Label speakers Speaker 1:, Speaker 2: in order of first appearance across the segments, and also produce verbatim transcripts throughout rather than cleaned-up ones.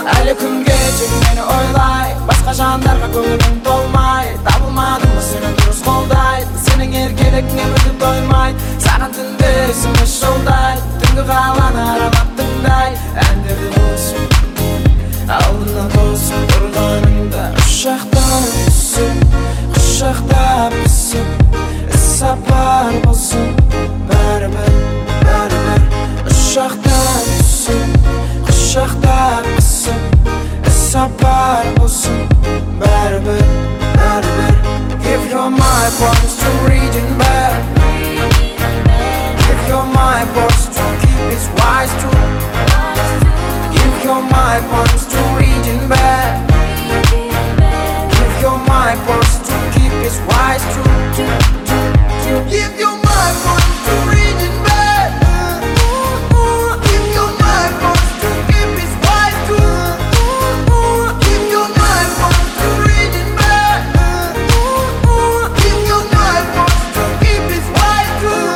Speaker 1: Әлі күнге тек мені ойлай, басқа жандарға көңілім толмай. Табылмадым ба сені дұрыс қолдайды, сенің еркелігіңе мүлде тоймайды. Саған түнде есіме жолдайды, түнгі қаланы аралап тыңдай әндерді болсын, алдына тосып тұрғаныңда ұшақтан түсіп, құшақтап түсіп, іссапар болсын бәрібір, бәрібір. Ұшақтан түсіп, құшақтап түсіп, іссапар болсын бәрібір, бәрібір. Give your my voice to reading back, give your my voice to keep its wise true, give your my voice to reading back, give your my voice to keep its wise true, give your my voice to reading back, give your my voice to keep its wise true, give your my voice to reading back, give your my voice to keep its wise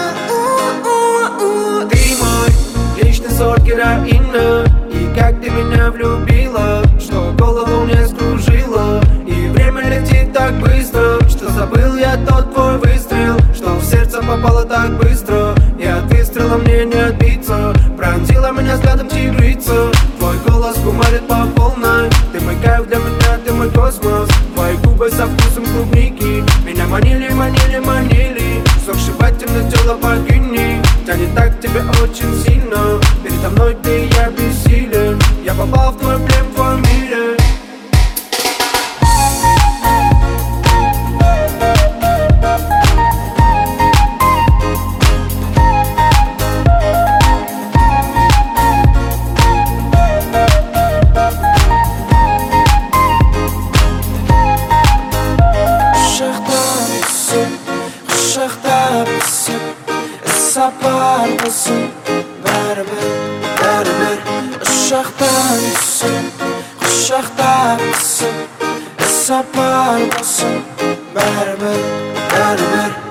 Speaker 1: true.
Speaker 2: Ты мой личный сорт героина, и как ты меня влюбила, что голову мне скружила. И время летит так быстро, что забыл я тот твой выстрел, что в сердце попало так быстро, и от выстрела мне не отбиться. Пронзила меня взглядом тигрица, твой голос кумарит по полной. Ты мой кайф для меня, ты мой космос, твои губы со вкусом клубники меня манили, манили, манили. Сокшибать темно тело богини, тянет так к тебе очень сильно. Передо мной ты, я бессилен, я попал в твой плен в твоем мире.
Speaker 1: Құшақтап түсіп, іссапар болсын бәрібір, бәрібір. Ұшақтан түсіп, құшақтап түсіп, іссапар болсын бәрібір, бәрібір.